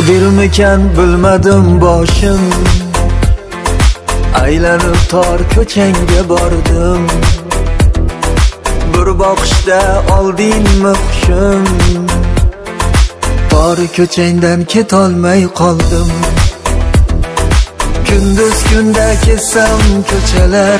Birmikan bilmadim boshim, aylanib tor ko'changga bordim. Bir boqishda oldingmi hushim, tor ko'changdan ketolmay qoldim. Kunduz kunda ketsam ko'chalar,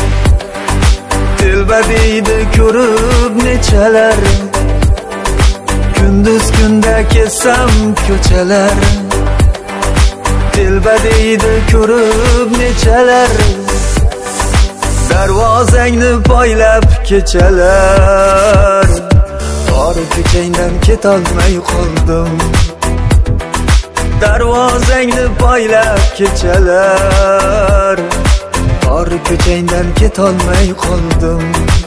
telba deydi ko'rib nechalar. Kunduz kunda ketsam ko'chalar, telba deydi ko'rib nechalar. Darvozangni poylab kechalar, tor ko'changdan ketolmay qoldim. Darvozangni poylab kechalar, tor ko'changdan ketolmay qoldim.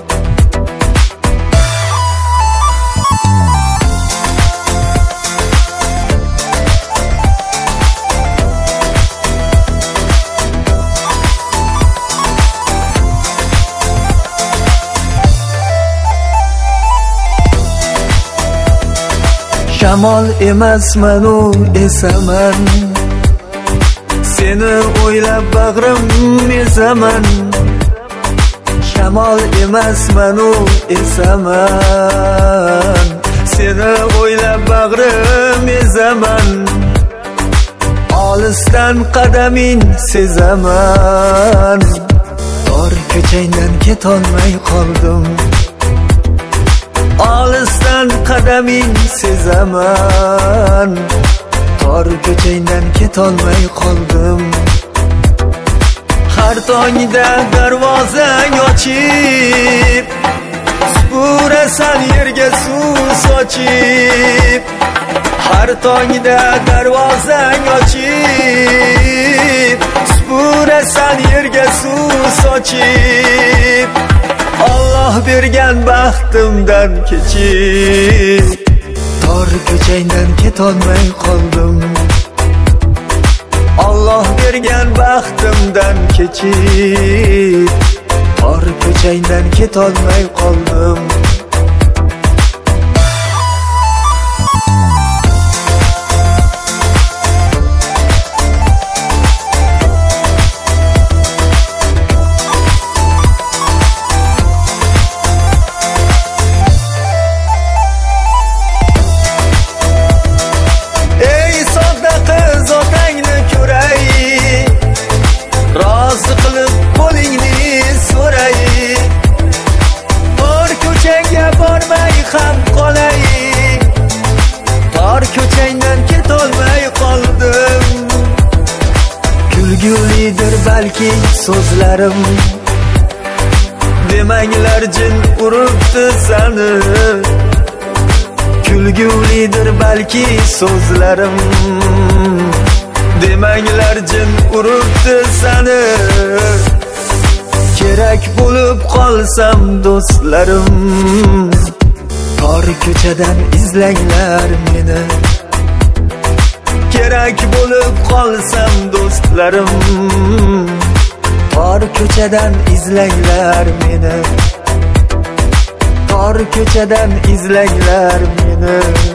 Shamol emasman u esaman, seni o'ylab bag'rim esaman. Shamol emasman u esaman, seni o'ylab bag'rim esaman. Olisdan qadaming sezaman, tor ko'changdan ketolmay qoldim. Olisdan qadaming sezaman, tor ko'changdan ketolmay qoldim. Har tongda darvozang ochib, supurasan yerga suv sochib. Har tongda darvozang ochib, supurasan yerga suv sochib. Allah bergan baxtimdan kechib, tor ko'changdan ketolmay qoldim. Allah bergan baxtimdan kechib, tor ko'changdan ketolmay qoldim. Ko'changdan ketolmay qoldim. Kulgulidir balki so'zlarim, demanglar jin uribdi sani. Kulgulidir balki so'zlarim, demanglar jin uribdi sani. Kerak bo'lib qolsam do'stlarim, tor ko'chadan izlanglar meni. Kerak bo'lib qolsam do'stlarim, tor ko'chadan izlanglar meni. Tor ko'chadan izlanglar meni.